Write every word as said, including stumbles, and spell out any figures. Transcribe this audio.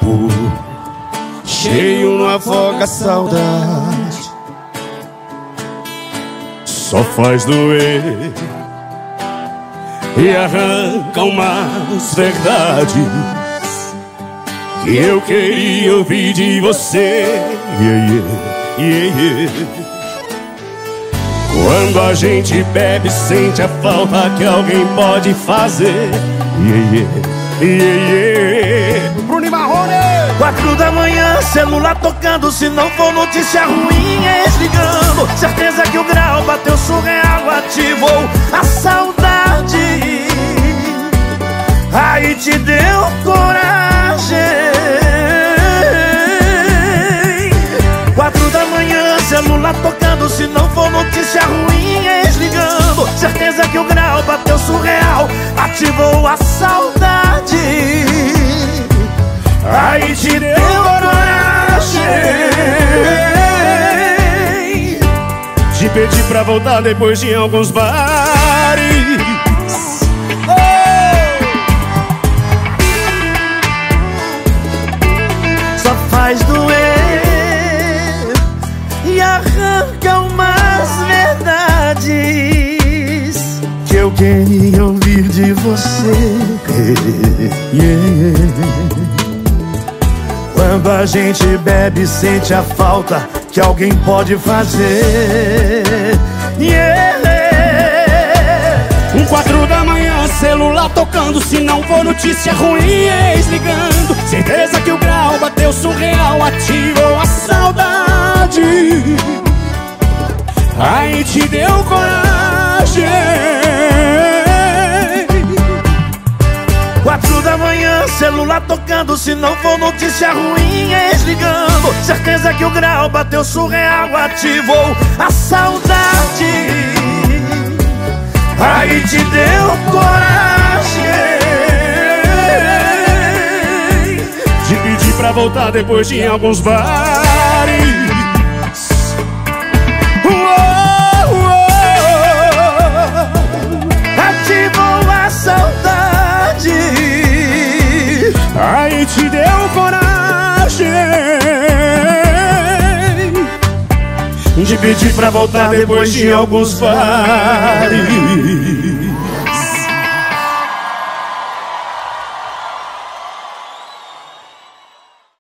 copo cheio não afoga a saudade, só faz doer e arranca umas verdades que eu queria ouvir de você. Yeah, yeah, yeah, yeah. Quando a gente bebe, sente a falta que alguém pode fazer. Yeah, yeah, yeah, yeah. Bruno Marrone. Quatro da manhã, celular tocando. Se não for notícia ruim, é desligando. Certeza que o grau bateu surreal, ativou a saudade. Aí te deu coragem. Quatro da manhã, celular tocando. Se não for notícia ruim, é desligando. Certeza que o grau bateu surreal, ativou a saudade. Aí te deu coragem de pedir pra voltar depois de alguns bares. Só faz doer e arranca umas verdades que eu queria ouvir de você. Yeah. Quando a gente bebe, sente a falta que alguém pode fazer. Yeah. Um quatro da manhã, celular tocando. Se não for notícia ruim, é desligando. Certeza que o grau bateu surreal, ativou a saudade. Aí te deu coragem. Quatro da manhã, celular tocando. Se não for notícia ruim, é desligando. Certeza que o grau bateu surreal, ativou a saudade. Aí te deu coragem de pedir pra voltar depois de alguns bares. Uou, uou. Ativou a saudade. Aí te deu coragem de pedir pra voltar depois de alguns bares.